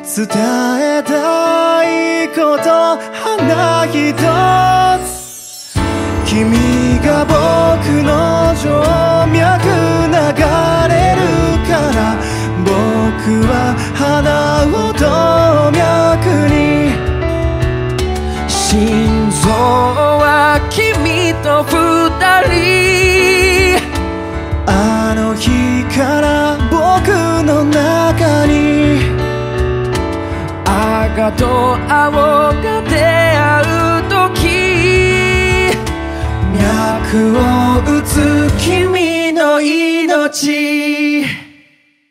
伝えたいこと花一つ、君が僕の静脈流れるから、僕は花を動脈に。 心臓は君と二人、 あの日から僕の中に赤と青が出会う時、 脈を打つ君の命。